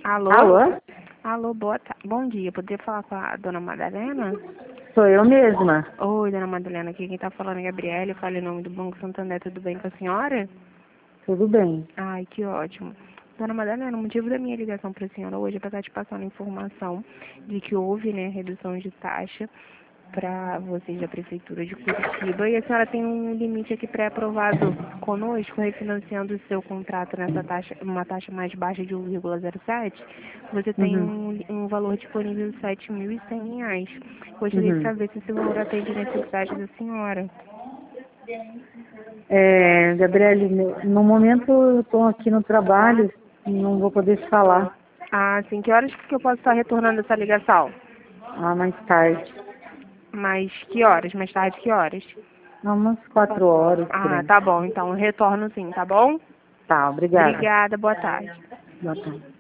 Alô? Alô? Alô, bom dia. Poderia falar com a dona Madalena? Sou eu mesma. Oi, dona Madalena. Aqui quem tá falando é a Gabriela. Eu falo em nome do Banco Santander. Tudo bem com a senhora? Tudo bem. Ai, que ótimo. Dona Madalena, o motivo da minha ligação para a senhora hoje é para estar te passando informação de que houve, né, redução de taxa para vocês da Prefeitura de Curitiba e a senhora tem um limite aqui pré-aprovado conosco, refinanciando o seu contrato nessa taxa, uma taxa mais baixa de 1,07. Você tem Uhum. um valor disponível de R$ 7.100. Gostaria de Uhum. saber se esse valor atende a necessidade da senhora. Gabriele, no momento eu estou aqui no trabalho, não vou poder falar. Ah, sim. Que horas que eu posso estar retornando essa ligação? Mais tarde. Mas que horas? Mais tarde, que horas? Umas 4 horas por Ah, aí. tá bom. Então, eu retorno sim, tá bom? Tá, obrigada. Obrigada, boa tarde. Boa tarde.